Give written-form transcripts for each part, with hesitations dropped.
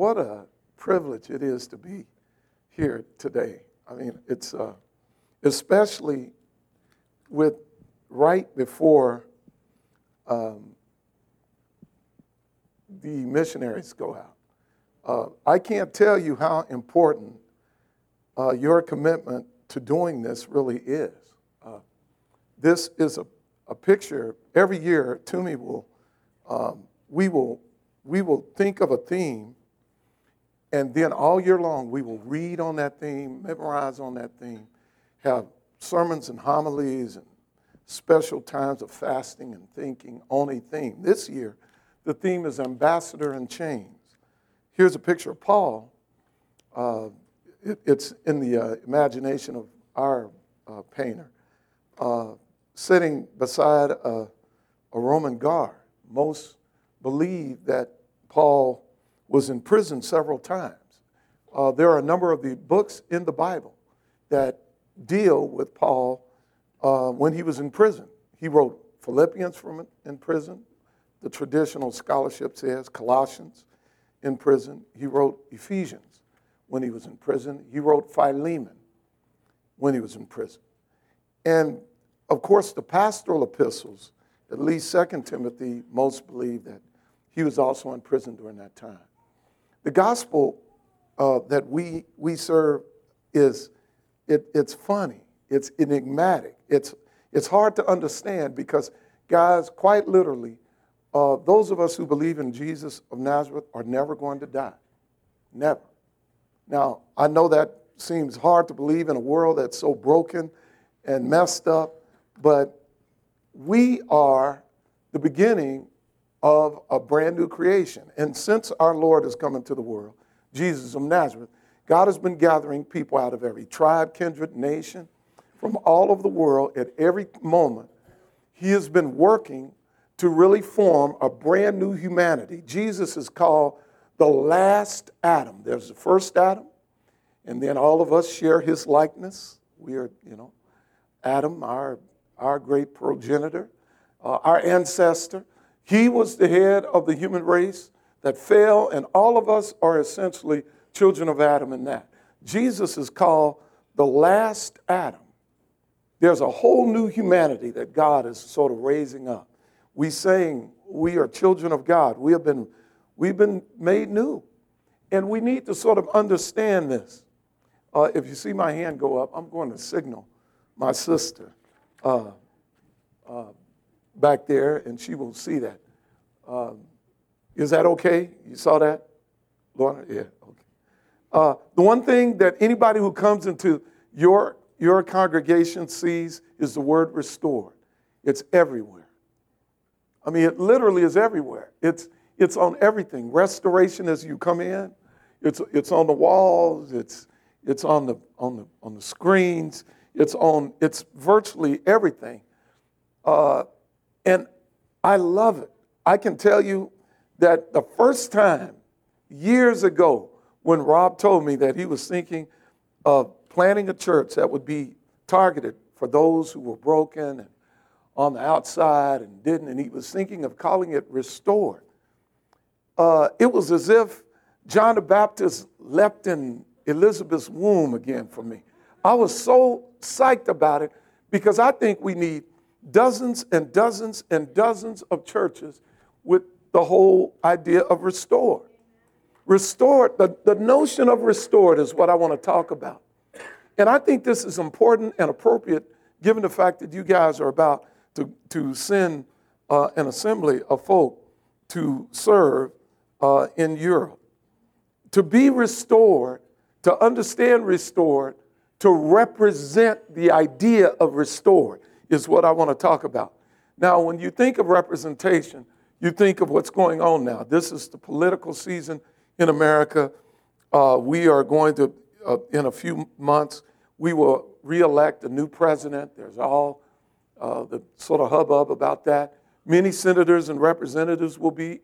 what a privilege it is to be here today. I mean, it's especially with right before the missionaries go out. I can't tell you how important your commitment to doing this really is. This is a picture. Every year, Toomey we will think of a theme, and then all year long we will read on that theme, memorize on that theme, have sermons and homilies and special times of fasting and thinking on a theme. This year, the theme is Ambassador in Chains. Here's a picture of Paul. It's in the imagination of our painter, sitting beside a Roman guard. Most believe that Paul was in prison several times. There are a number of the books in the Bible that deal with Paul when he was in prison. He wrote Philippians from in prison. The traditional scholarship says Colossians in prison. He wrote Ephesians when he was in prison. He wrote Philemon when he was in prison. And, of course, the pastoral epistles, at least 2 Timothy, most believe that he was also in prison during that time. The gospel that we serve it's funny, it's enigmatic, it's hard to understand because, guys, quite literally, those of us who believe in Jesus of Nazareth are never going to die. Never. Now, I know that seems hard to believe in a world that's so broken and messed up, but we are the beginning of a brand new creation. And since our Lord has come into the world, Jesus of Nazareth, God has been gathering people out of every tribe, kindred, nation, from all over the world at every moment. He has been working to really form a brand new humanity. Jesus is called the last Adam. There's the first Adam, and then all of us share his likeness. We are, Adam, our great progenitor, our ancestor. He was the head of the human race that fell, and all of us are essentially children of Adam in that. Jesus is called the last Adam. There's a whole new humanity that God is sort of raising up. We saying we are children of God. We've been made new. And we need to sort of understand this. If you see my hand go up, I'm going to signal my sister back there, and she will see that. Is that okay? You saw that? Lorna? Yeah, okay. The one thing that anybody who comes into your congregation sees is the word restored. It's everywhere. I mean, it literally is everywhere. It's on everything. Restoration as you come in. It's on the walls. It's on the screens. It's virtually everything. And I love it. I can tell you that the first time, years ago, when Rob told me that he was thinking of planting a church that would be targeted for those who were broken and on the outside and he was thinking of calling it Restored. It was as if John the Baptist leapt in Elizabeth's womb again for me. I was so psyched about it because I think we need dozens and dozens and dozens of churches with the whole idea of restored. Restored, the notion of restored is what I want to talk about. And I think this is important and appropriate given the fact that you guys are about to send an assembly of folk to serve in Europe. To be restored, to understand restored, to represent the idea of restored is what I want to talk about. Now, when you think of representation, you think of what's going on now. This is the political season in America. We are going to, in a few months, we will re-elect a new president. There's all the sort of hubbub about that. Many senators and representatives will be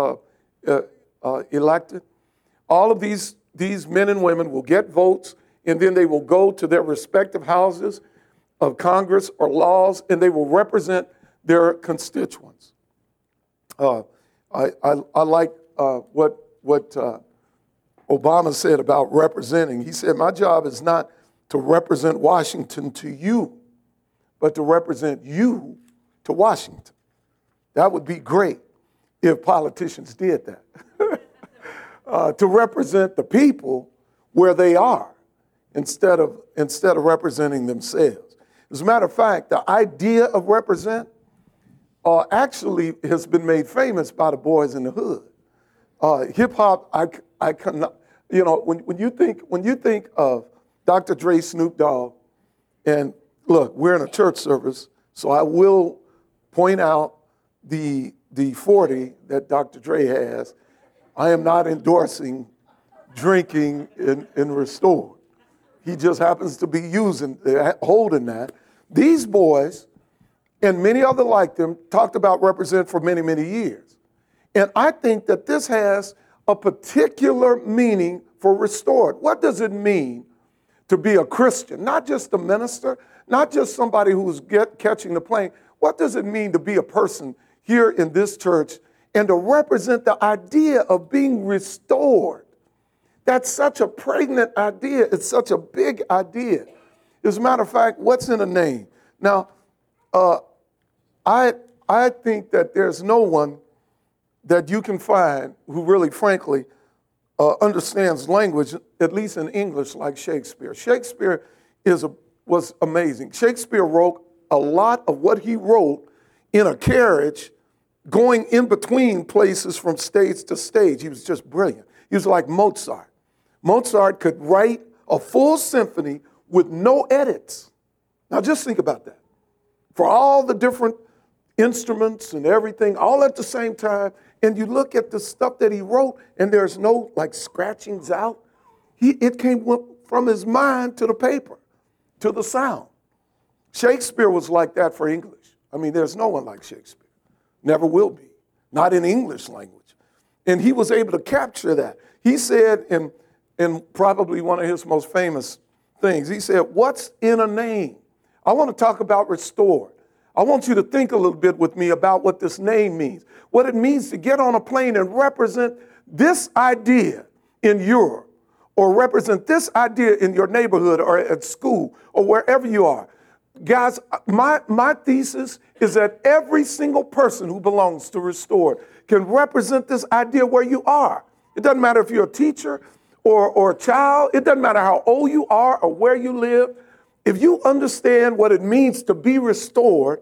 elected. All of these men and women will get votes, and then they will go to their respective houses of Congress or laws, and they will represent their constituents. I like what Obama said about representing. He said, my job is not to represent Washington to you, but to represent you to Washington. That would be great if politicians did that. To represent the people where they are instead of representing themselves. As a matter of fact, the idea of represent actually has been made famous by the Boys in the Hood. Hip hop, I cannot, you know, when you think of Dr. Dre, Snoop Dogg, and look, we're in a church service, so I will point out the 40 that Dr. Dre has. I am not endorsing drinking in Restored. He just happens to be holding that. These boys and many other like them talked about represent for many, many years. And I think that this has a particular meaning for Restored. What does it mean to be a Christian? Not just a minister, not just somebody who's catching the plane. What does it mean to be a person here in this church and to represent the idea of being restored? That's such a pregnant idea. It's such a big idea. As a matter of fact, what's in a name? Now, I think that there's no one that you can find who really, frankly, understands language, at least in English, like Shakespeare. Shakespeare was amazing. Shakespeare wrote a lot of what he wrote in a carriage going in between places from stage to stage. He was just brilliant. He was like Mozart. Mozart could write a full symphony with no edits. Now just think about that. For all the different instruments and everything, all at the same time, and you look at the stuff that he wrote, and there's no like scratchings out. It came from his mind to the paper, to the sound. Shakespeare was like that for English. I mean, there's no one like Shakespeare. Never will be. Not in English language. And he was able to capture that. He said in probably one of his most famous things, he said, what's in a name? I want to talk about restored. I want you to think a little bit with me about what this name means, what it means to get on a plane and represent this idea in Europe, or represent this idea in your neighborhood or at school or wherever you are. Guys, my thesis is that every single person who belongs to Restored can represent this idea where you are. It doesn't matter if you're a teacher or a child. It doesn't matter how old you are or where you live. If you understand what it means to be restored,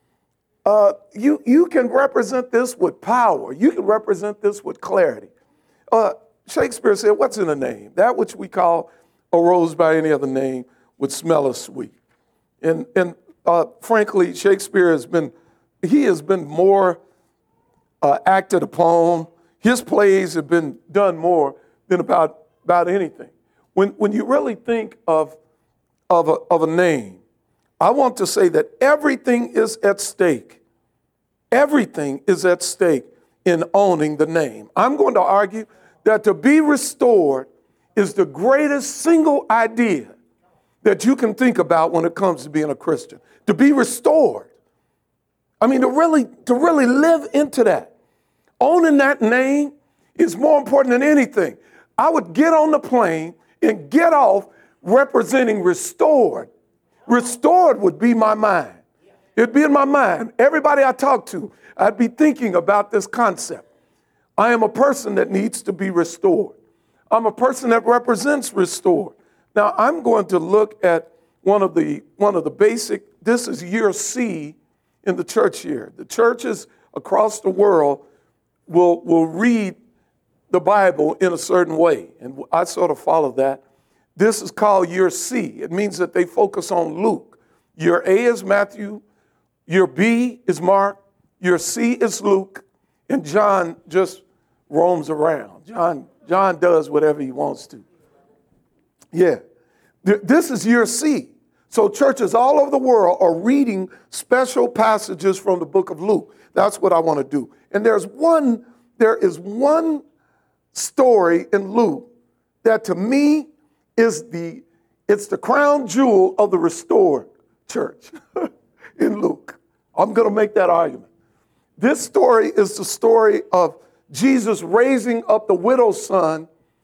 you can represent this with power. You can represent this with clarity. Shakespeare said, what's in a name? That which we call a rose by any other name would smell as sweet. And frankly, Shakespeare has been more acted upon. His plays have been done more than about anything. When you really think of a name, I want to say that everything is at stake. Everything is at stake in owning the name. I'm going to argue that to be restored is the greatest single idea that you can think about when it comes to being a Christian. To be restored. I mean, to really live into that. Owning that name is more important than anything. I would get on the plane and get off representing restored. Restored would be my mind. It'd be in my mind. Everybody I talk to, I'd be thinking about this concept. I am a person that needs to be restored. I'm a person that represents restored. Now, I'm going to look at one of the basic, this is year C in the church year. The churches across the world will read the Bible in a certain way, and I sort of follow that. This is called year C. It means that they focus on Luke. Year A is Matthew, year B is Mark, year C is Luke, and John just roams around. John does whatever he wants to. Yeah. This is year C. So churches all over the world are reading special passages from the book of Luke. That's what I want to do. And there is one story in Luke that to me it's the crown jewel of the restored church in Luke. I'm going to make that argument. This story is the story of Jesus raising up the widow's son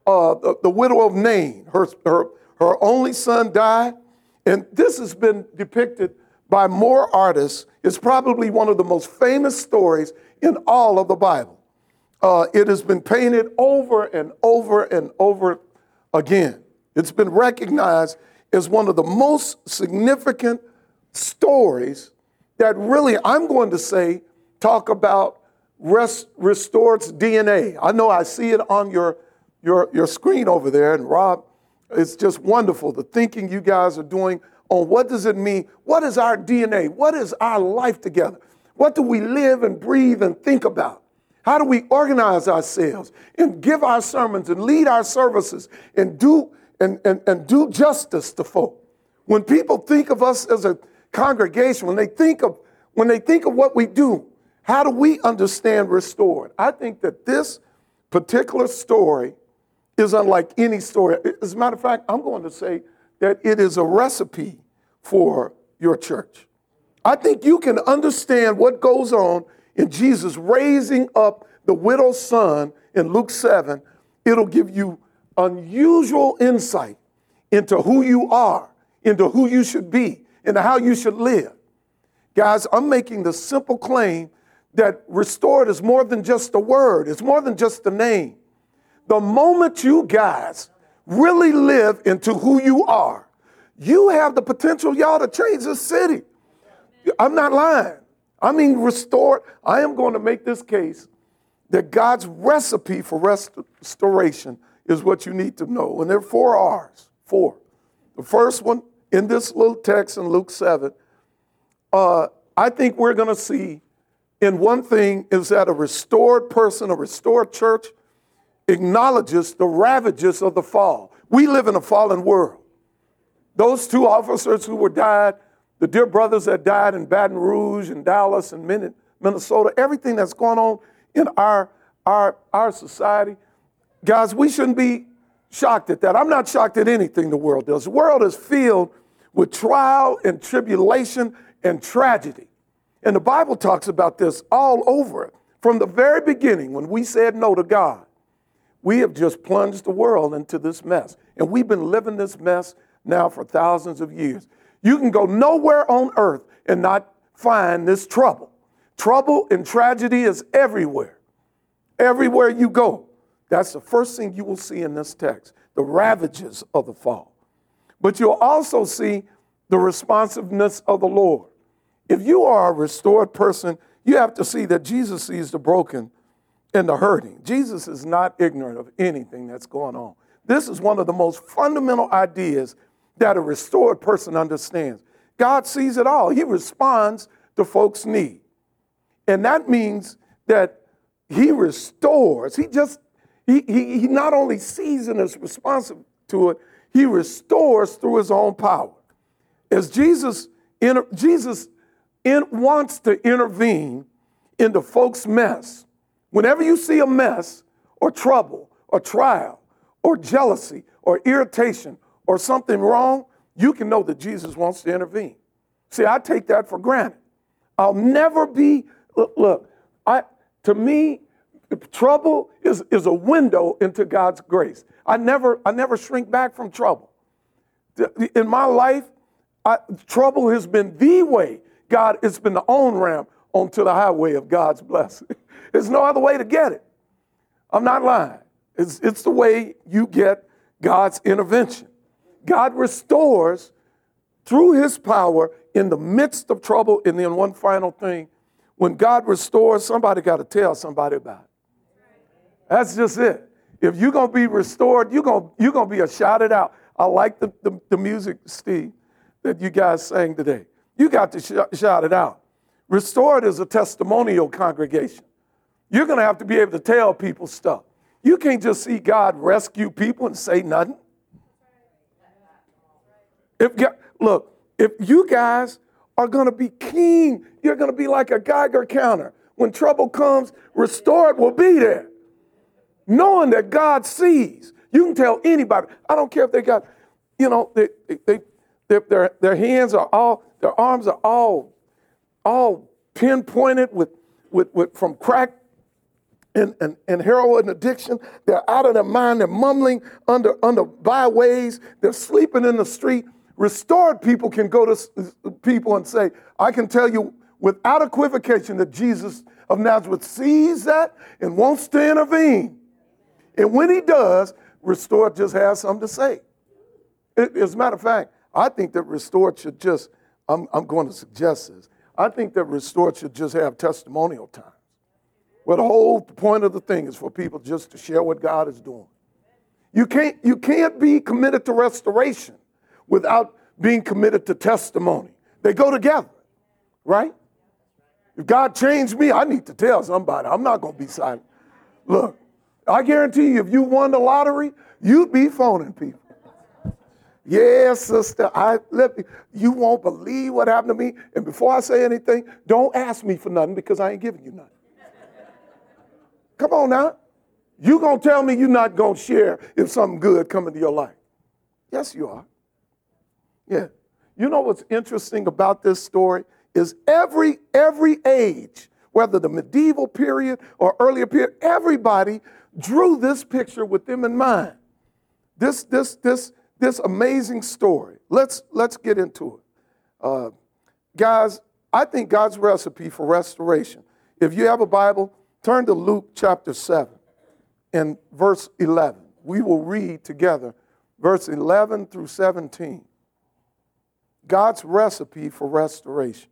the widow of Nain. Her only son died. And this has been depicted by more artists. It's probably one of the most famous stories in all of the Bible. It has been painted over and over and over again. It's been recognized as one of the most significant stories that really, I'm going to say, talk about restored DNA. I know I see it on your screen over there, and Rob, it's just wonderful, the thinking you guys are doing on what does it mean? What is our DNA? What is our life together? What do we live and breathe and think about? How do we organize ourselves and give our sermons and lead our services and do justice to folk? When people think of us as a congregation, when they think of what we do, how do we understand restored? I think that this particular story is unlike any story. As a matter of fact, I'm going to say that it is a recipe for your church. I think you can understand what goes on in Jesus raising up the widow's son in Luke 7. It'll give you unusual insight into who you are, into who you should be, into how you should live. Guys, I'm making the simple claim that restored is more than just a word. It's more than just a name. The moment you guys really live into who you are, you have the potential, y'all, to change this city. I'm not lying. I mean, restored. I am going to make this case that God's recipe for restoration is what you need to know. And there are 4 R's. 4. The first one in this little text in Luke 7, I think we're going to see in one thing is that a restored person, a restored church, acknowledges the ravages of the fall. We live in a fallen world. Those 2 officers who were died, the dear brothers that died in Baton Rouge and Dallas and Minnesota, everything that's going on in our society, guys, we shouldn't be shocked at that. I'm not shocked at anything the world does. The world is filled with trial and tribulation and tragedy. And the Bible talks about this all over it. From the very beginning, when we said no to God, we have just plunged the world into this mess. And we've been living this mess now for thousands of years. You can go nowhere on earth and not find this trouble. Trouble and tragedy is everywhere. Everywhere you go. That's the first thing you will see in this text, the ravages of the fall. But you'll also see the responsiveness of the Lord. If you are a restored person, you have to see that Jesus sees the broken and the hurting. Jesus is not ignorant of anything that's going on. This is one of the most fundamental ideas that a restored person understands. God sees it all. He responds to folks' need. And that means that he restores. He not only sees and is responsive to it, he restores through his own power. As Jesus wants to intervene into folks' mess. Whenever you see a mess or trouble or trial or jealousy or irritation or something wrong, you can know that Jesus wants to intervene. See, I take that for granted. I'll never be, to me, trouble is a window into God's grace. I never shrink back from trouble. In my life, trouble has been the way. It's been the on-ramp onto the highway of God's blessing. There's no other way to get it. I'm not lying. It's the way you get God's intervention. God restores through his power in the midst of trouble. And then one final thing, when God restores, somebody got to tell somebody about it. That's just it. If you're going to be restored, you're going to be shouted out. I like the music, Steve, that you guys sang today. You got to shout it out. Restored is a testimonial congregation. You're going to have to be able to tell people stuff. You can't just see God rescue people and say nothing. If you guys are going to be keen, you're going to be like a Geiger counter. When trouble comes, restored will be there. Knowing that God sees. You can tell anybody. I don't care if they got, their hands are all, their arms are all pinpointed with from cracked and heroin addiction. They're out of their mind. They're mumbling under byways. They're sleeping in the street. Restored people can go to people and say, I can tell you without equivocation that Jesus of Nazareth sees that and wants to intervene. And when he does, restored just has something to say. As a matter of fact, I think that restored should just, I'm going to suggest this, I think that restored should just have testimonial time. Well, the whole point of the thing is for people just to share what God is doing. You can't be committed to restoration without being committed to testimony. They go together, right? If God changed me, I need to tell somebody. I'm not going to be silent. Look, I guarantee you, if you won the lottery, you'd be phoning people. Yes, sister, you won't believe what happened to me. And before I say anything, don't ask me for nothing because I ain't giving you nothing. Come on now. You going to tell me you're not going to share if something good come into your life. Yes, you are. Yeah. You know what's interesting about this story is every age, whether the medieval period or earlier period, everybody drew this picture with them in mind. This amazing story. Let's get into it. Guys, I think God's recipe for restoration. If you have a Bible, turn to Luke chapter 7 and verse 11. We will read together verse 11 through 17. God's recipe for restoration.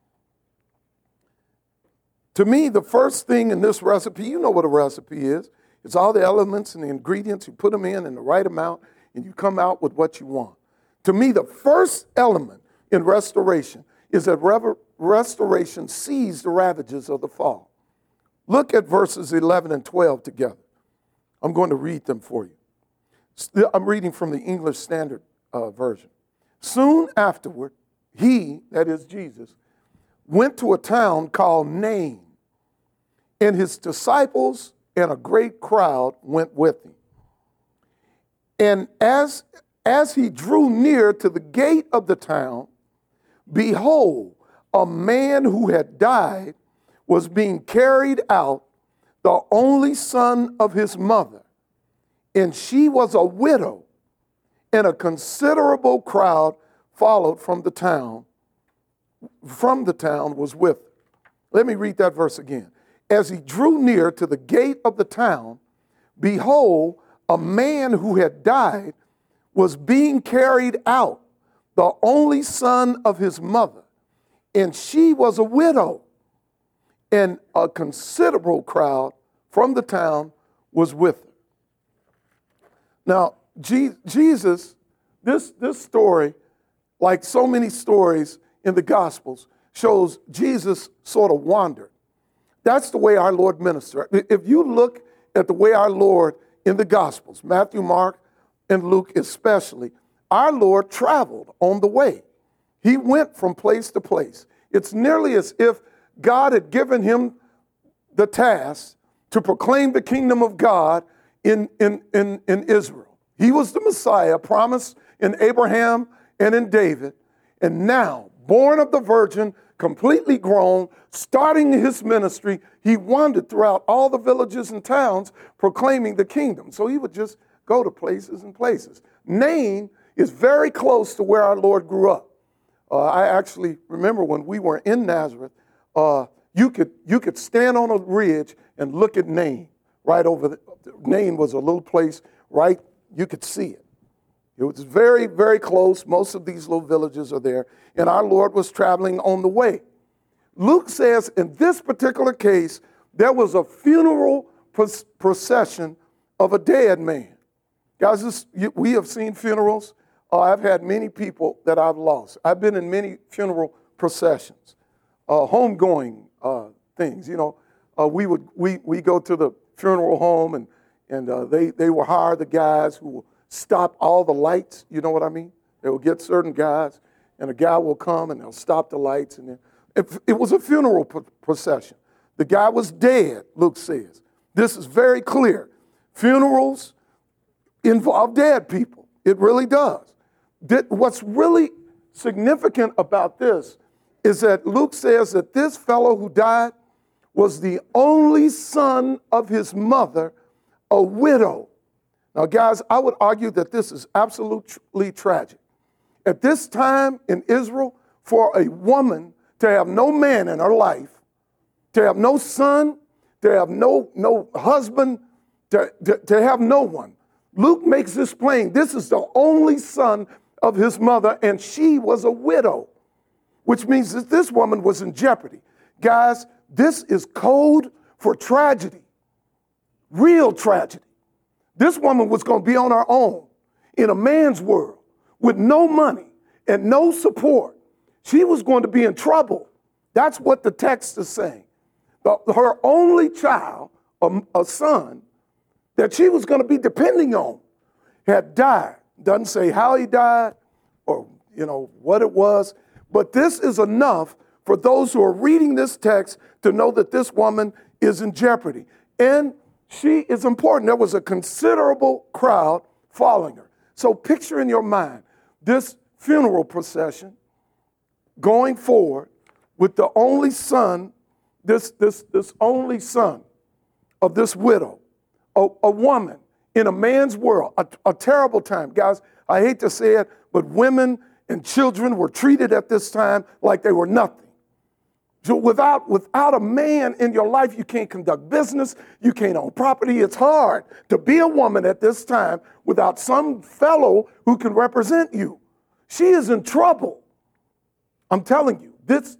To me, the first thing in this recipe, you know what a recipe is. It's all the elements and the ingredients. You put them in the right amount, and you come out with what you want. To me, the first element in restoration is that restoration sees the ravages of the fall. Look at verses 11 and 12 together. I'm going to read them for you. I'm reading from the English Standard Version. Soon afterward, he, that is Jesus, went to a town called Nain, and his disciples and a great crowd went with him. And as he drew near to the gate of the town, behold, a man who had died was being carried out, the only son of his mother, and she was a widow, and a considerable crowd followed from the town was with her. Let me read that verse again. As he drew near to the gate of the town, behold, a man who had died was being carried out, the only son of his mother, and she was a widow, and a considerable crowd from the town was with her. Now, Jesus, this story, like so many stories in the Gospels, shows Jesus sort of wandered. That's the way our Lord ministered. If you look at the way our Lord in the Gospels, Matthew, Mark, and Luke especially, our Lord traveled on the way. He went from place to place. It's nearly as if God had given him the task to proclaim the kingdom of God in Israel. He was the Messiah promised in Abraham and in David, and now, born of the Virgin, completely grown, starting his ministry, he wandered throughout all the villages and towns proclaiming the kingdom. So he would just go to places and places. Nain is very close to where our Lord grew up. I actually remember when we were in Nazareth, you could stand on a ridge and look at Nain right over. Nain was a little place, right? You could see it. It was very, very close. Most of these little villages are there. And our Lord was traveling on the way. Luke says in this particular case, there was a funeral procession of a dead man. Guys, we have seen funerals. I've had many people that I've lost. I've been in many funeral processions, homegoing things. You know, we go to the funeral home and they will hire the guys who will stop all the lights. You know what I mean? They will get certain guys, and a guy will come and they'll stop the lights. And then it was a funeral procession. The guy was dead, Luke says. This is very clear. Funerals involve dead people. It really does. What's really significant about this is that Luke says that this fellow who died was the only son of his mother, a widow. Now, guys, I would argue that this is absolutely tragic. At this time in Israel, for a woman to have no man in her life, to have no son, to have no husband, to have no one. Luke makes this plain. This is the only son of his mother, and she was a widow, which means that this woman was in jeopardy. Guys, this is code for tragedy, real tragedy. This woman was going to be on her own in a man's world with no money and no support. She was going to be in trouble. That's what the text is saying. Her only child, a son, that she was going to be depending on, had died. Doesn't say how he died or, what it was. But this is enough for those who are reading this text to know that this woman is in jeopardy. And she is important. There was a considerable crowd following her. So picture in your mind this funeral procession going forward with the only son, this only son of this widow, a woman in a man's world, a terrible time. Guys, I hate to say it, but women and children were treated at this time like they were nothing. So without a man in your life, you can't conduct business, you can't own property. It's hard to be a woman at this time without some fellow who can represent you. She is in trouble. I'm telling you,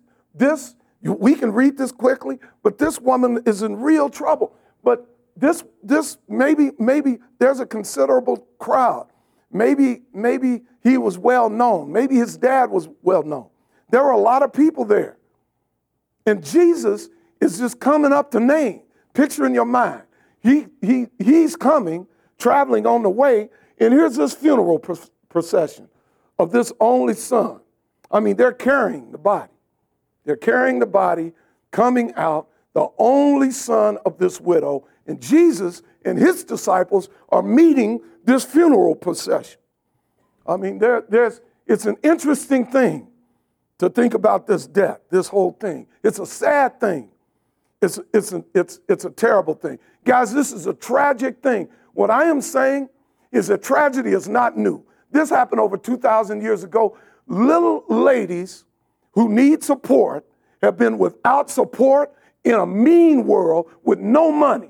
we can read this quickly, but this woman is in real trouble. But this maybe there's a considerable crowd. Maybe he was well known. Maybe his dad was well known. There were a lot of people there. And Jesus is just coming up to Nain. Picture in your mind. He's coming, traveling on the way, and here's this funeral procession of this only son. I mean, they're carrying the body. They're carrying the body, coming out, the only son of this widow. And Jesus and his disciples are meeting this funeral procession. I mean, it's an interesting thing to think about this death, this whole thing. It's a sad thing. It's a terrible thing. Guys, this is a tragic thing. What I am saying is that tragedy is not new. This happened over 2,000 years ago. Little ladies who need support have been without support in a mean world with no money.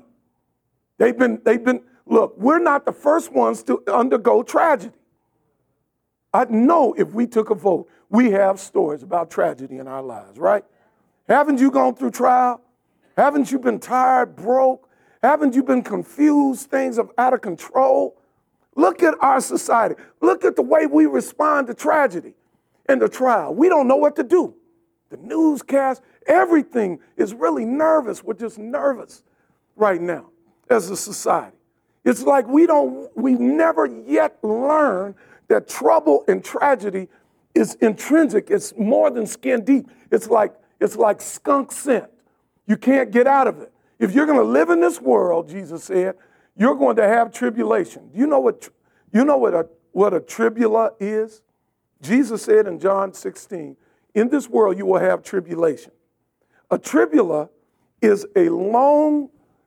Look, we're not the first ones to undergo tragedy. I know if we took a vote, we have stories about tragedy in our lives, right? Haven't you gone through trial? Haven't you been tired, broke? Haven't you been confused? Things are out of control. Look at our society. Look at the way we respond to tragedy and the trial. We don't know what to do. The newscast, everything is really nervous. We're just nervous right now as a society. It's like we've never yet learned that trouble and tragedy is intrinsic. It's more than skin deep. It's like skunk scent. You can't get out of it. If you're going to live in this world, Jesus said, you're going to have tribulation. You know what a tribula is? Jesus said in John 16, in this world you will have tribulation. A tribula is a long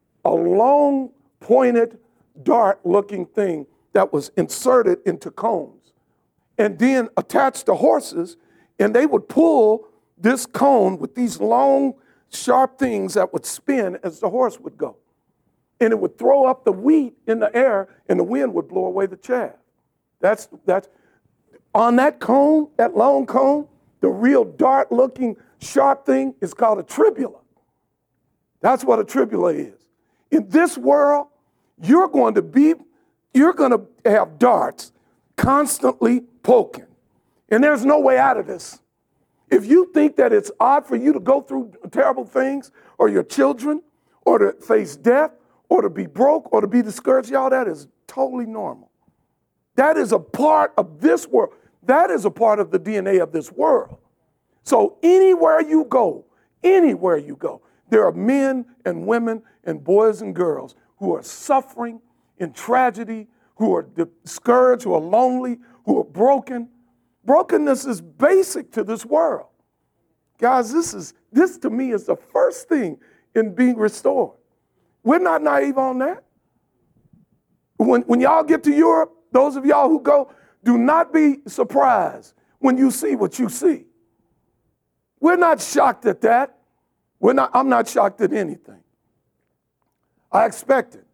pointed dart-looking thing that was inserted into cones and then attached to horses, and they would pull this cone with these long, sharp things that would spin as the horse would go. And it would throw up the wheat in the air, and the wind would blow away the chaff. That's on that cone, that long cone, the real dart-looking, sharp thing is called a tribula. That's what a tribula is. In this world, you're going to have darts constantly poking. And there's no way out of this. If you think that it's odd for you to go through terrible things, or your children, or to face death, or to be broke, or to be discouraged, y'all, that is totally normal. That is a part of this world. That is a part of the DNA of this world. So anywhere you go, there are men and women and boys and girls who are suffering in tragedy, who are discouraged, who are lonely, who are broken. Brokenness is basic to this world. Guys, this to me is the first thing in being restored. We're not naive on that. When y'all get to Europe, those of y'all who go, do not be surprised when you see what you see. We're not shocked at that. I'm not shocked at anything. I expect it.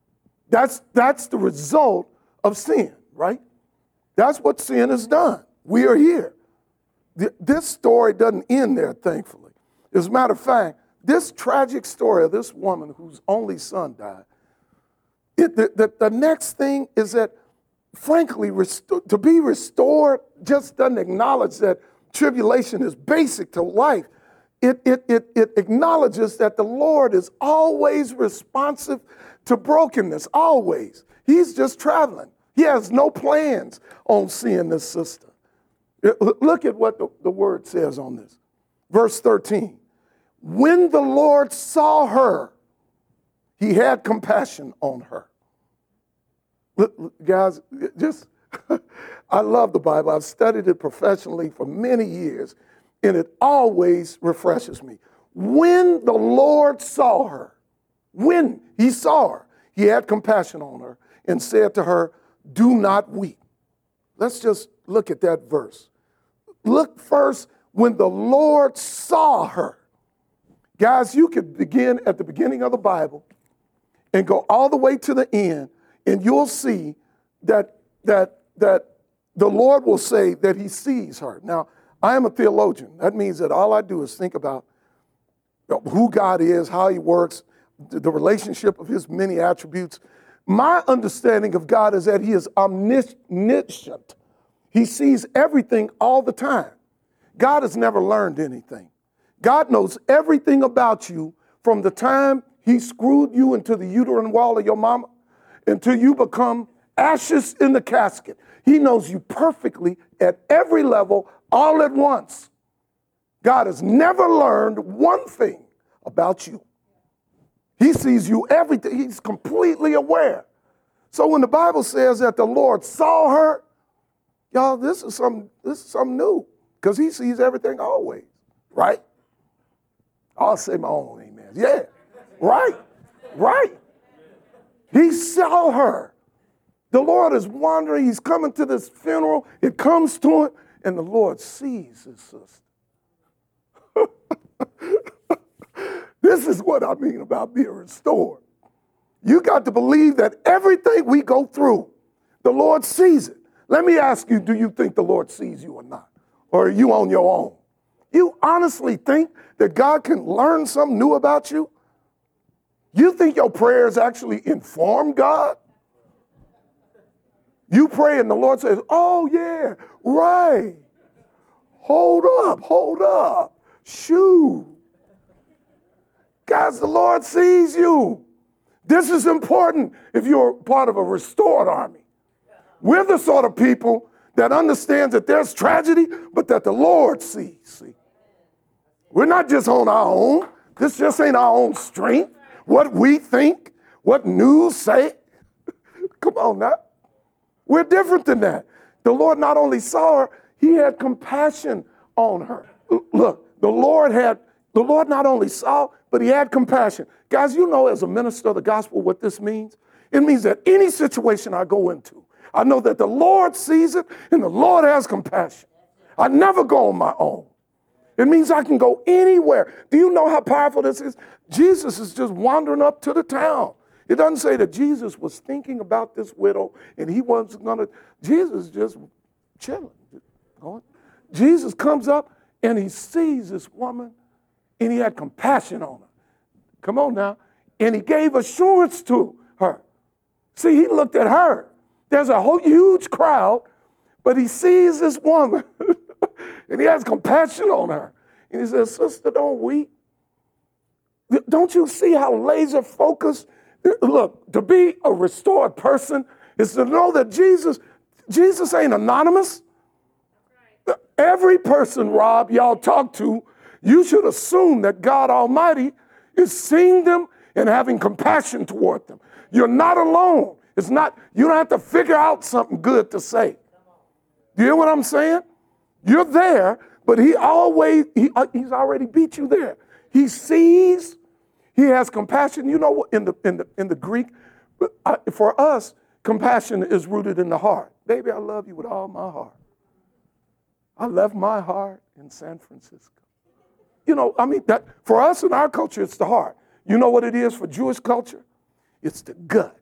That's the result of sin, right? That's what sin has done. We are here. This story doesn't end there, thankfully. As a matter of fact, this tragic story of this woman whose only son died, the next thing is that, frankly, to be restored just doesn't acknowledge that tribulation is basic to life. It acknowledges that the Lord is always responsive to brokenness, always. He's just traveling. He has no plans on seeing this sister. Look at what the word says on this. Verse 13. When the Lord saw her, he had compassion on her. Look, guys, I love the Bible. I've studied it professionally for many years, and it always refreshes me. When the Lord saw her, when he saw her, he had compassion on her and said to her, do not weep. Let's just look at that verse. Look first, when the Lord saw her. Guys, you could begin at the beginning of the Bible and go all the way to the end, and you'll see that the Lord will say that he sees her. Now, I am a theologian. That means that all I do is think about who God is, how he works, the relationship of his many attributes. My understanding of God is that he is omniscient. He sees everything all the time. God has never learned anything. God knows everything about you from the time he screwed you into the uterine wall of your mama until you become ashes in the casket. He knows you perfectly at every level, all at once. God has never learned one thing about you. He sees you everything. He's completely aware. So when the Bible says that the Lord saw her, y'all, this is something new, because he sees everything always, right? I'll say my own amen. Yeah, right. He saw her. The Lord is wandering. He's coming to this funeral. It comes to him, and the Lord sees his sister. This is what I mean about being restored. You got to believe that everything we go through, the Lord sees it. Let me ask you, do you think the Lord sees you or not? Or are you on your own? You honestly think that God can learn something new about you? You think your prayers actually inform God? You pray and the Lord says, oh yeah, right. Hold up. Shoo. Guys, the Lord sees you. This is important if you're part of a restored army. We're the sort of people that understands that there's tragedy, but that the Lord sees. See? We're not just on our own. This just ain't our own strength. What we think, what news say. Come on now. We're different than that. The Lord not only saw her, he had compassion on her. Look, the Lord not only saw, but he had compassion. Guys, you know, as a minister of the gospel, what this means? It means that any situation I go into, I know that the Lord sees it and the Lord has compassion. I never go on my own. It means I can go anywhere. Do you know how powerful this is? Jesus is just wandering up to the town. It doesn't say that Jesus was thinking about this widow and he wasn't going to. Jesus just chilling. Jesus comes up and he sees this woman and he had compassion on her. Come on now. And he gave assurance to her. See, he looked at her. There's a whole huge crowd, but he sees this woman and he has compassion on her. And he says, sister, don't weep. Don't you see how laser focused? Look, to be a restored person is to know that Jesus ain't anonymous. Every person, Rob, y'all talk to, you should assume that God Almighty is seeing them and having compassion toward them. You're not alone. It's not, you don't have to figure out something good to say. You hear what I'm saying? You're there, but he's already beat you there. He sees, He has compassion. You know what? In the Greek, for us, compassion is rooted in the heart. Baby, I love you with all my heart. I left my heart in San Francisco. You know, I mean, that for us in our culture, it's the heart. You know what it is for Jewish culture? It's the gut.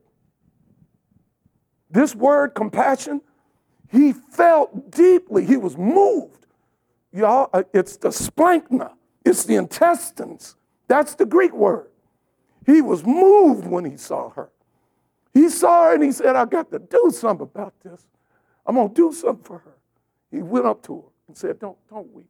This word compassion, he felt deeply. He was moved. Y'all, it's the splanchna. It's the intestines. That's the Greek word. He was moved when he saw her. He saw her and he said, I got to do something about this. I'm going to do something for her. He went up to her and said, don't weep.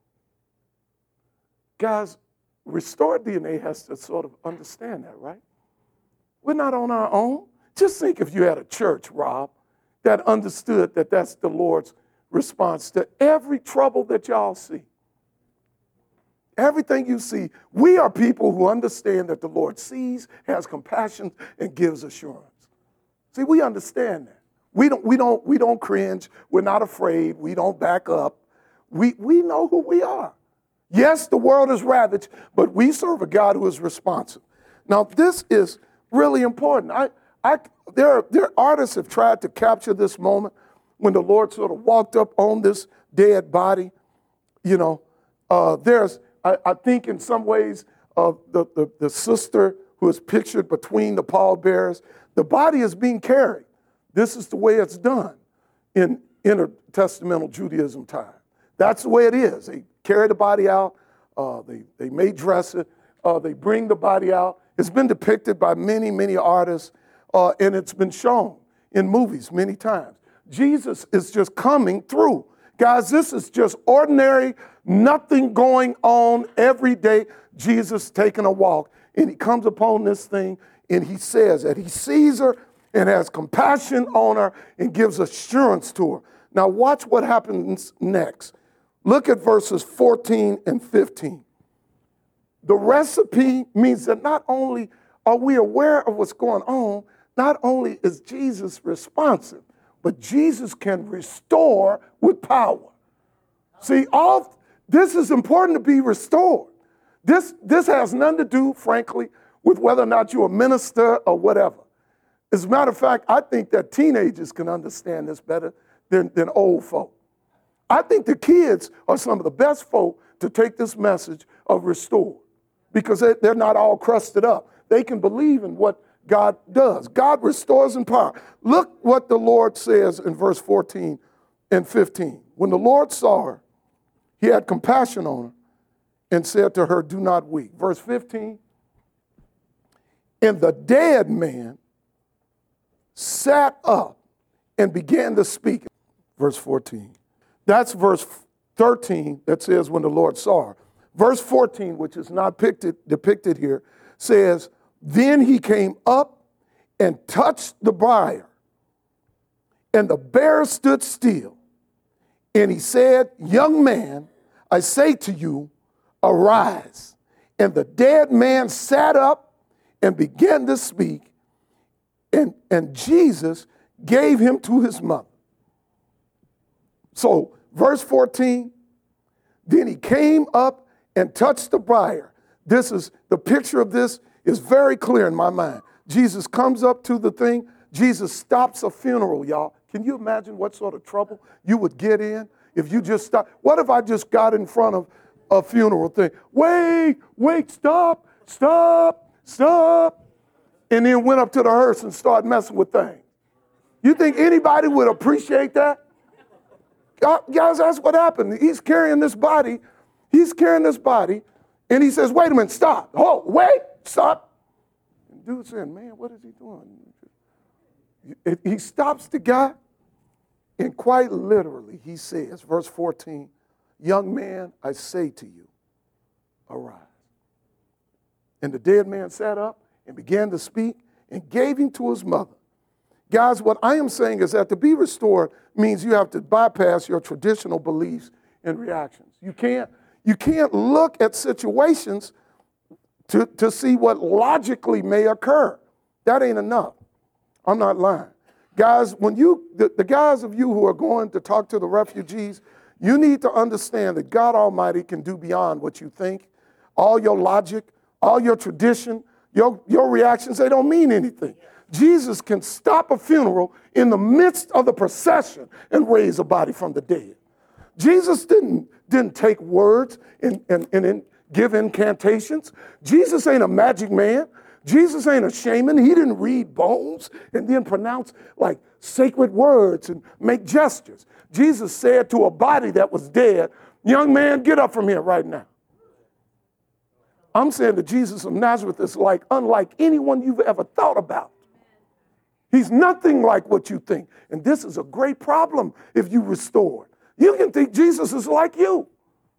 Guys, restored DNA has to sort of understand that, right? We're not on our own. Just think if you had a church, Rob, that understood that that's the Lord's response to every trouble that y'all see. Everything you see, we are people who understand that the Lord sees, has compassion, and gives assurance. See, we understand that. We don't cringe. We're not afraid. We don't back up. We know who we are. Yes, the world is ravaged, but we serve a God who is responsive. Now, this is really important. There artists have tried to capture this moment when the Lord sort of walked up on this dead body. You know, I think in some ways the sister who is pictured between the pallbearers, the body is being carried. This is the way it's done in intertestamental Judaism time. That's the way it is. They carry the body out. They may dress it. They bring the body out. It's been depicted by many, many artists, and it's been shown in movies many times. Jesus is just coming through. Guys, this is just ordinary, nothing going on every day. Jesus taking a walk, and he comes upon this thing, and he says that he sees her and has compassion on her and gives assurance to her. Now watch what happens next. Look at verses 14 and 15. The recipe means that not only are we aware of what's going on, not only is Jesus responsive, but Jesus can restore with power. See, all this is important to be restored. This has nothing to do, frankly, with whether or not you're a minister or whatever. As a matter of fact, I think that teenagers can understand this better than old folk. I think the kids are some of the best folk to take this message of restore because they're not all crusted up. They can believe in what God does. God restores in power. Look what the Lord says in verse 14 and 15. When the Lord saw her, he had compassion on her and said to her, do not weep. Verse 15, and the dead man sat up and began to speak. Verse 14. That's verse 13 that says when the Lord saw her. Verse 14, which is not depicted here, says, then he came up and touched the bier, and the bear stood still. And he said, young man, I say to you, arise. And the dead man sat up and began to speak, and Jesus gave him to his mother. So, verse 14, then he came up and touched the bier. This is the picture of this is very clear in my mind. Jesus comes up to the thing. Jesus stops a funeral, y'all. Can you imagine what sort of trouble you would get in if you just stopped? What if I just got in front of a funeral thing? Wait, stop, and then went up to the hearse and started messing with things. You think anybody would appreciate that? Guys, that's what happened. He's carrying this body, and he says, wait a minute, stop. Oh, wait, stop. And dude said, man, what is he doing? He stops the guy, and quite literally he says, verse 14, young man, I say to you, arise. And the dead man sat up and began to speak and gave him to his mother. Guys, what I am saying is that to be restored means you have to bypass your traditional beliefs and reactions. You can't look at situations to see what logically may occur. That ain't enough. I'm not lying. Guys, when the guys of you who are going to talk to the refugees, you need to understand that God Almighty can do beyond what you think, all your logic, all your tradition, your reactions, they don't mean anything. Jesus can stop a funeral in the midst of the procession and raise a body from the dead. Jesus didn't take words and give incantations. Jesus ain't a magic man. Jesus ain't a shaman. He didn't read bones and then pronounce like sacred words and make gestures. Jesus said to a body that was dead, young man, get up from here right now. I'm saying that Jesus of Nazareth is unlike anyone you've ever thought about. He's nothing like what you think. And this is a great problem if you restore. You can think Jesus is like you.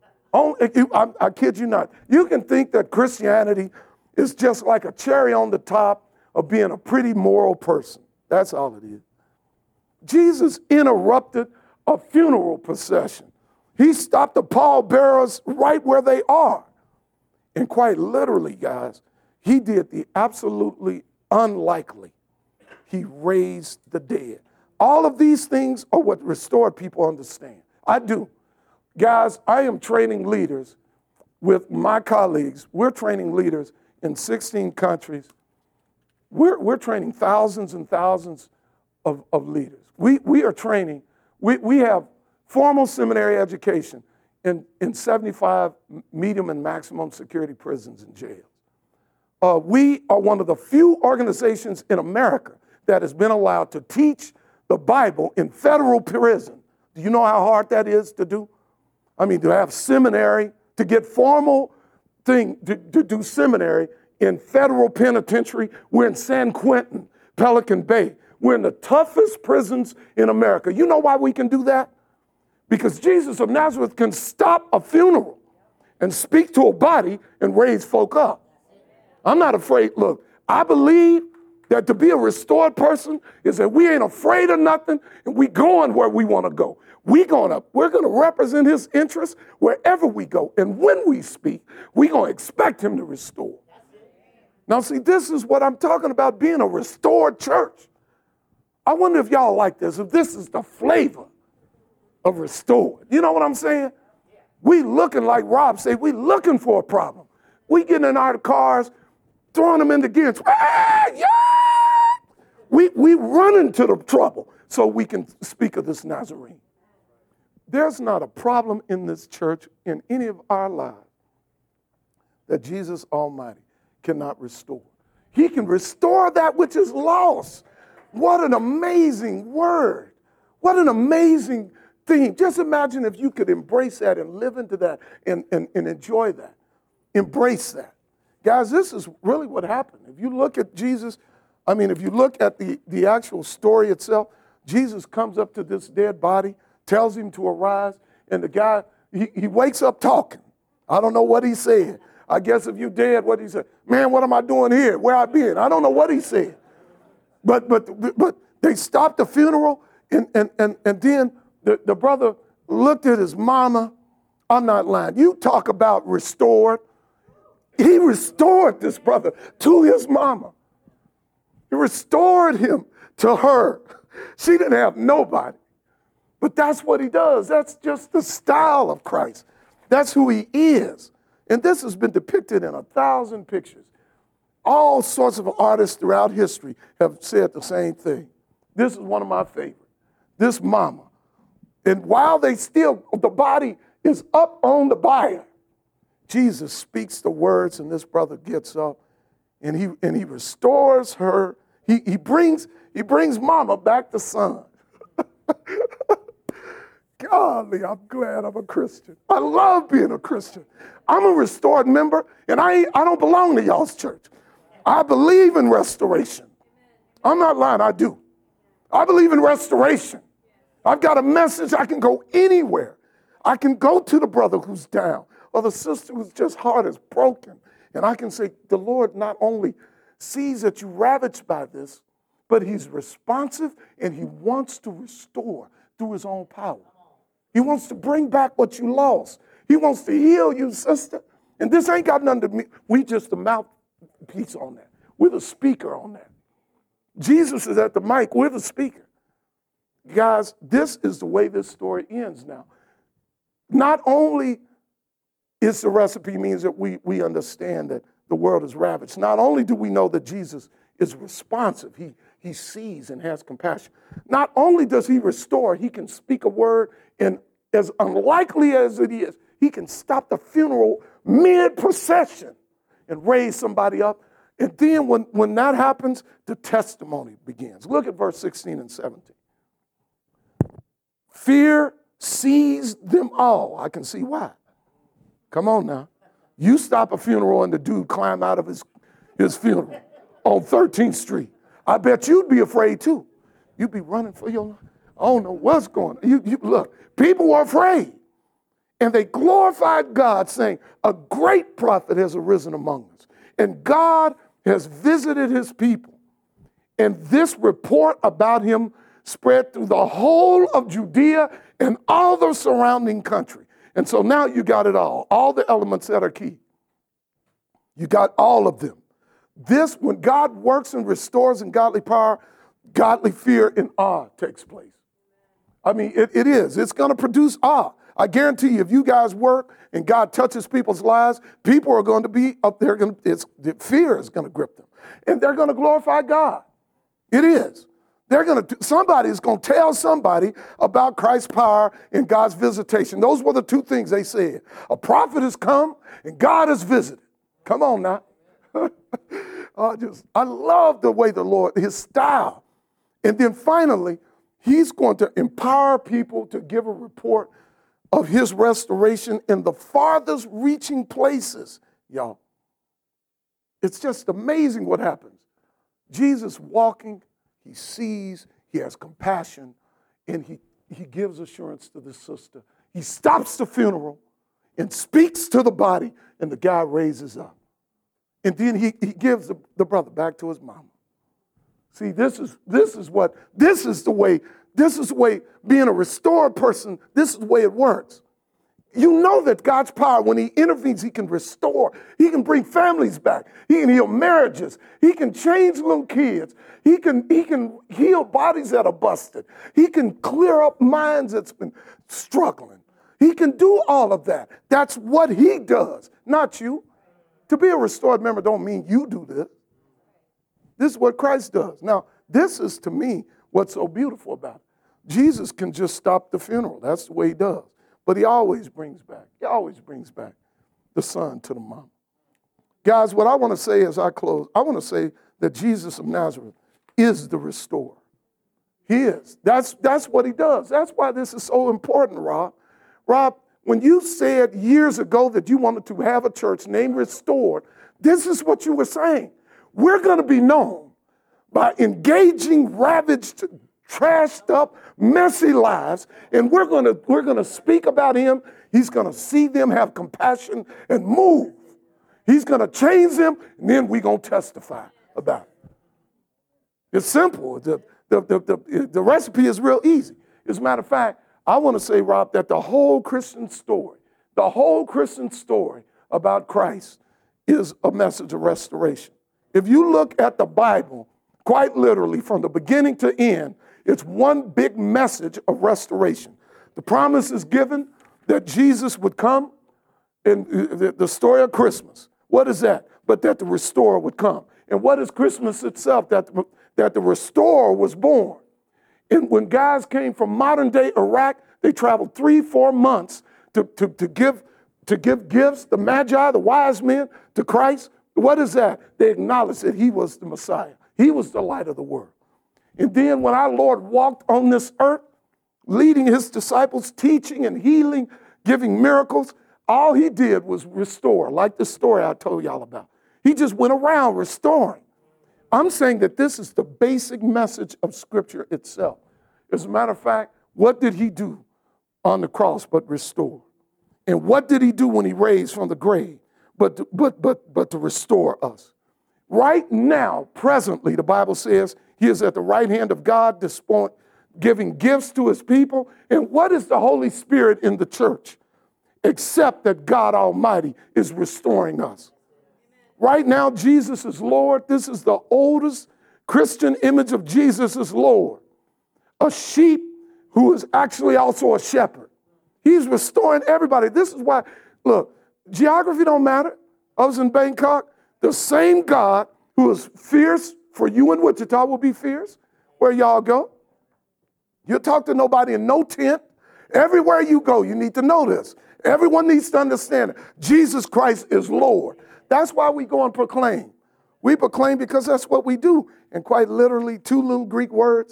I kid you not. You can think that Christianity is just like a cherry on the top of being a pretty moral person. That's all it is. Jesus interrupted a funeral procession. He stopped the pallbearers right where they are. And quite literally, guys, he did the absolutely unlikely. He raised the dead. All of these things are what restored people understand. I do. Guys, I am training leaders with my colleagues. We're training leaders in 16 countries. We're training thousands and thousands of leaders. We are training. We have formal seminary education in 75 medium and maximum security prisons and jails. We are one of the few organizations in America that has been allowed to teach the Bible in federal prison. Do you know how hard that is to do? I mean, to have seminary, to get formal thing, to do seminary in federal penitentiary. We're in San Quentin, Pelican Bay. We're in the toughest prisons in America. You know why we can do that? Because Jesus of Nazareth can stop a funeral and speak to a body and raise folk up. I'm not afraid. Look, I believe that to be a restored person is that we ain't afraid of nothing and we going where we want to go. We're going to represent his interests wherever we go. And when we speak, we're going to expect him to restore. Now, see, this is what I'm talking about, being a restored church. I wonder if y'all like this, if this is the flavor of restored. You know what I'm saying? We looking, like Rob said, we looking for a problem. We getting in our cars, throwing them in the gears. We run into the trouble so we can speak of this Nazarene. There's not a problem in this church, in any of our lives, that Jesus Almighty cannot restore. He can restore that which is lost. What an amazing word. What an amazing thing. Just imagine if you could embrace that and live into that and enjoy that. Embrace that. Guys, this is really what happened. If you look at Jesus, if you look at the actual story itself, Jesus comes up to this dead body, tells him to arise, and the guy, he wakes up talking. I don't know what he said. I guess if you dead, what he said, man, what am I doing here? Where I been? I don't know what he said. But they stopped the funeral, and then the brother looked at his mama. I'm not lying. You talk about restored. He restored this brother to his mama. He restored him to her. She didn't have nobody. But that's what he does. That's just the style of Christ. That's who he is. And this has been depicted in 1,000 pictures. All sorts of artists throughout history have said the same thing. This is one of my favorites. This mama. And while the body is up on the bier, Jesus speaks the words, and this brother gets up, and he restores her. He brings mama back to son. Golly, I'm glad I'm a Christian. I love being a Christian. I'm a restored member, and I don't belong to y'all's church. I believe in restoration. I'm not lying, I do. I believe in restoration. I've got a message. I can go anywhere. I can go to the brother who's down or the sister whose just heart is broken, and I can say, the Lord not only sees that you're ravaged by this, but he's responsive, and he wants to restore through his own power. He wants to bring back what you lost. He wants to heal you, sister. And this ain't got nothing to me. We just the mouthpiece on that. We're the speaker on that. Jesus is at the mic. We're the speaker. Guys, this is the way this story ends now. Not only is the recipe means that we understand that the world is ravaged. Not only do we know that Jesus is responsive, he sees and has compassion. Not only does he restore, he can speak a word, and as unlikely as it is, he can stop the funeral mid-procession and raise somebody up. And then when that happens, the testimony begins. Look at verse 16 and 17. Fear seized them all. I can see why. Come on now. You stop a funeral and the dude climb out of his funeral on 13th Street. I bet you'd be afraid too. You'd be running for your life. I don't know what's going on. You look, people were afraid. And they glorified God, saying, a great prophet has arisen among us. And God has visited his people. And this report about him spread through the whole of Judea and all the surrounding country. And so now you got it all the elements that are key. You got all of them. This, when God works and restores in godly power, godly fear and awe takes place. I mean, it is. It's going to produce awe. I guarantee you, if you guys work and God touches people's lives, people are going to be up there. Fear is going to grip them. And they're going to glorify God. It is. Somebody's going to tell somebody about Christ's power and God's visitation. Those were the two things they said. A prophet has come and God has visited. Come on now. I love the way the Lord, his style. And then finally, he's going to empower people to give a report of his restoration in the farthest reaching places, y'all. It's just amazing what happens. Jesus walking, he sees, he has compassion, and he gives assurance to the sister. He stops the funeral and speaks to the body, and the guy raises up. And then he gives the brother back to his mama. See, this is the way being a restored person, this is the way it works. You know that God's power, when he intervenes, he can restore. He can bring families back. He can heal marriages. He can change little kids. He can heal bodies that are busted. He can clear up minds that's been struggling. He can do all of that. That's what he does, not you. To be a restored member don't mean you do this. This is what Christ does. Now, this is, to me, what's so beautiful about it. Jesus can just stop the funeral. That's the way he does. But he always brings back the son to the mom. Guys, what I want to say as I close, I want to say that Jesus of Nazareth is the restorer. He is. That's what he does. That's why this is so important, Rob. Rob, when you said years ago that you wanted to have a church named Restored, this is what you were saying. We're going to be known by engaging, ravaged, trashed up, messy lives, and we're going to speak about him. He's going to see them, have compassion, and move. He's going to change them, and then we're going to testify about it. It's simple. The recipe is real easy. As a matter of fact, I want to say, Rob, that the whole Christian story about Christ is a message of restoration. If you look at the Bible, quite literally, from the beginning to end, it's one big message of restoration. The promise is given that Jesus would come in the story of Christmas. What is that? But that the restorer would come. And what is Christmas itself? That the restorer was born. And when guys came from modern day Iraq, they traveled 3-4 months to give gifts, the Magi, the wise men, to Christ. What is that? They acknowledged that he was the Messiah. He was the light of the world. And then when our Lord walked on this earth, leading his disciples, teaching and healing, giving miracles, all he did was restore, like the story I told y'all about. He just went around restoring. I'm saying that this is the basic message of Scripture itself. As a matter of fact, what did he do on the cross but restore? And what did he do when he raised from the grave but to restore us? Right now, presently, the Bible says he is at the right hand of God, giving gifts to his people. And what is the Holy Spirit in the church? Except that God Almighty is restoring us. Right now, Jesus is Lord. This is the oldest Christian image of Jesus as Lord. A sheep who is actually also a shepherd. He's restoring everybody. This is why, look, geography don't matter. I was in Bangkok. The same God who is fierce for you in Wichita will be fierce where y'all go. You talk to nobody in no tent. Everywhere you go, you need to know this. Everyone needs to understand it. Jesus Christ is Lord. That's why we go and proclaim. We proclaim because that's what we do. And quite literally, two little Greek words,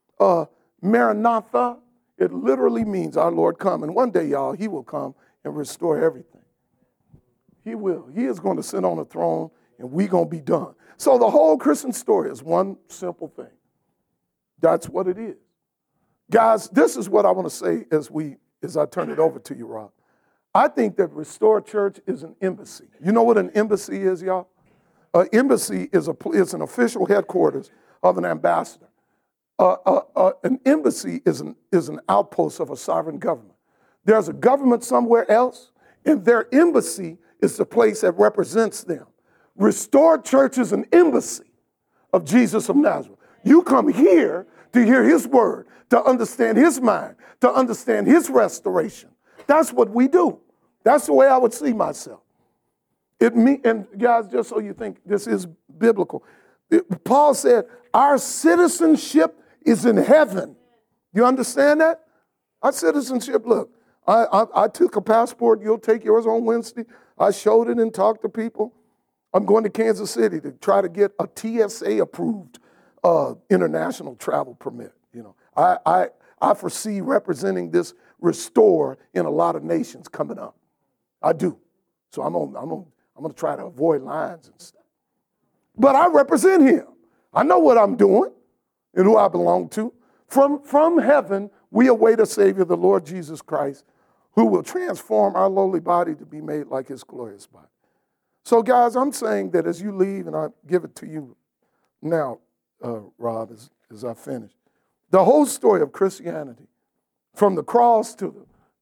Maranatha, it literally means our Lord come. And one day, y'all, he will come and restore everything. He will. He is going to sit on the throne and we're going to be done. So the whole Christian story is one simple thing. That's what it is. Guys, this is what I want to say as I turn it over to you, Rob. I think that Restored Church is an embassy. You know what an embassy is, y'all? An embassy is an official headquarters of an ambassador. An embassy is an outpost of a sovereign government. There's a government somewhere else, and their embassy is the place that represents them. Restored Church is an embassy of Jesus of Nazareth. You come here to hear his word, to understand his mind, to understand his restoration. That's what we do. That's the way I would see myself. And guys, just so you think this is biblical, Paul said, our citizenship is in heaven. You understand that? Our citizenship, look, I took a passport. You'll take yours on Wednesday. I showed it and talked to people. I'm going to Kansas City to try to get a TSA approved international travel permit. You know, I foresee representing this Restore in a lot of nations coming up. I do. So I'm going to try to avoid lines and stuff. But I represent him. I know what I'm doing and who I belong to. From heaven, we await a Savior, the Lord Jesus Christ, who will transform our lowly body to be made like his glorious body. So, guys, I'm saying that as you leave, and I give it to you now, Rob, as I finish, the whole story of Christianity, from the cross to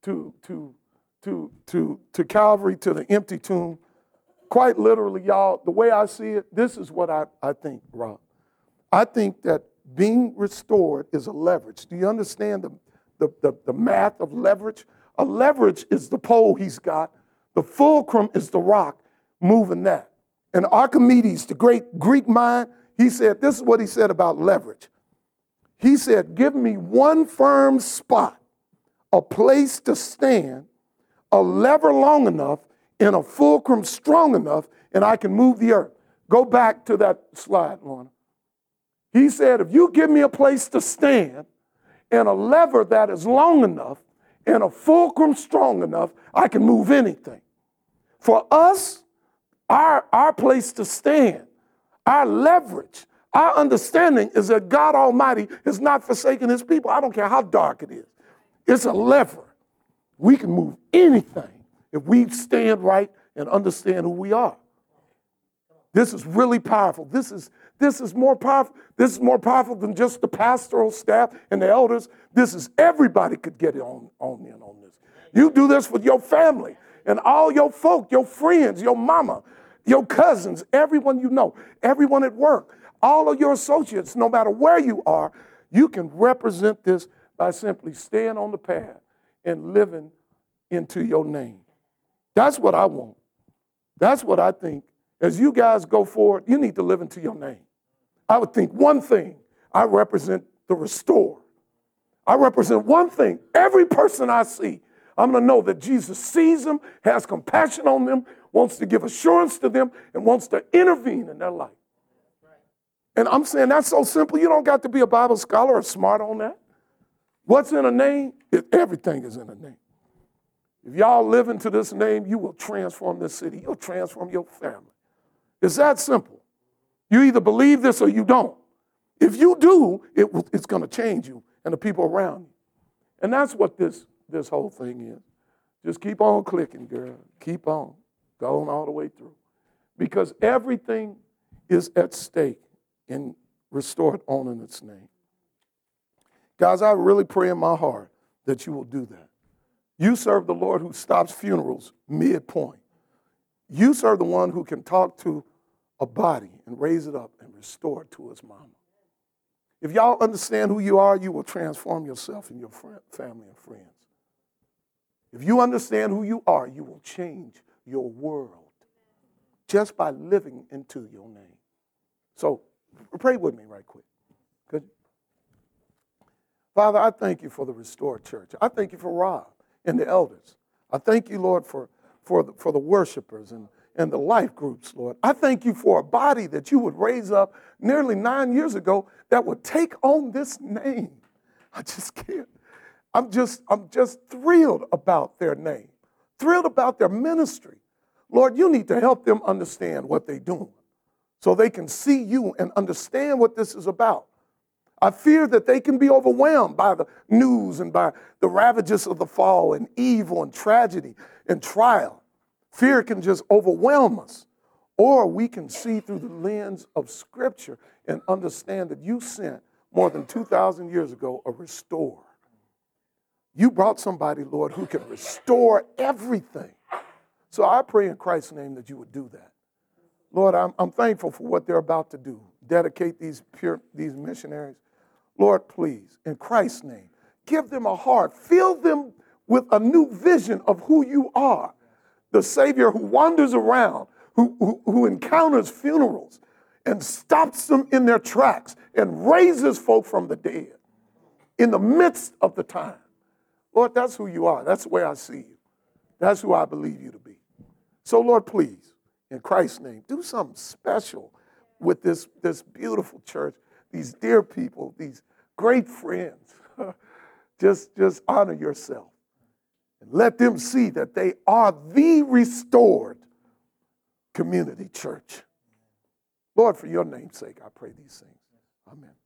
Calvary to the empty tomb, quite literally, y'all, the way I see it, this is what I think, Rob. I think that being restored is a leverage. Do you understand the math of leverage? A leverage is the pole he's got. The fulcrum is the rock moving that. And Archimedes, the great Greek mind, he said, this is what he said about leverage. He said, give me one firm spot, a place to stand, a lever long enough, and a fulcrum strong enough, and I can move the earth. Go back to that slide, Lorna. He said, if you give me a place to stand and a lever that is long enough and a fulcrum strong enough, I can move anything. For us, our place to stand, our leverage, our understanding is that God Almighty is not forsaking his people. I don't care how dark it is. It's a lever. We can move anything if we stand right and understand who we are. This is really powerful. This is more powerful. This is more powerful than just the pastoral staff and the elders. This is everybody could get on this. You do this with your family and all your folk, your friends, your mama, your cousins, everyone you know, everyone at work, all of your associates, no matter where you are, you can represent this by simply staying on the path and living into your name. That's what I want. That's what I think. As you guys go forward, you need to live into your name. I would think one thing, I represent the restored. I represent one thing. Every person I see, I'm going to know that Jesus sees them, has compassion on them, wants to give assurance to them, and wants to intervene in their life. And I'm saying that's so simple. You don't got to be a Bible scholar or smart on that. What's in a name? Everything is in a name. If y'all live into this name, you will transform this city. You'll transform your family. It's that simple. You either believe this or you don't. If you do, it's going to change you and the people around you. And that's what this whole thing is. Just keep on clicking, girl. Keep on. Going all the way through. Because everything is at stake and restored on in its name. Guys, I really pray in my heart that you will do that. You serve the Lord who stops funerals midpoint. You serve the one who can talk to a body and raise it up and restore it to its mama. If y'all understand who you are, you will transform yourself and your family and friends. If you understand who you are, you will change your world. just by living into your name. So pray with me right quick. Good. Father, I thank you for the restored church. I thank you for Rob and the elders. I thank you, Lord, for the worshipers and the life groups, Lord. I thank you for a body that you would raise up nearly 9 years ago that would take on this name. I just can't. I'm just thrilled about their name, thrilled about their ministry. Lord, you need to help them understand what they're doing so they can see you and understand what this is about. I fear that they can be overwhelmed by the news and by the ravages of the fall and evil and tragedy and trial. Fear can just overwhelm us. Or we can see through the lens of Scripture and understand that you sent more than 2,000 years ago a restorer. You brought somebody, Lord, who can restore everything. So I pray in Christ's name that you would do that. Lord, I'm thankful for what they're about to do. Dedicate these missionaries. Lord, please, in Christ's name, give them a heart. Fill them with a new vision of who you are. The Savior who wanders around, who encounters funerals and stops them in their tracks and raises folk from the dead in the midst of the time. Lord, that's who you are. That's the way I see you. That's who I believe you to be. So, Lord, please, in Christ's name, do something special with this beautiful church, these dear people, these great friends. Just honor yourself. And let them see that they are the restored community church. Lord, for your name's sake, I pray these things. Amen.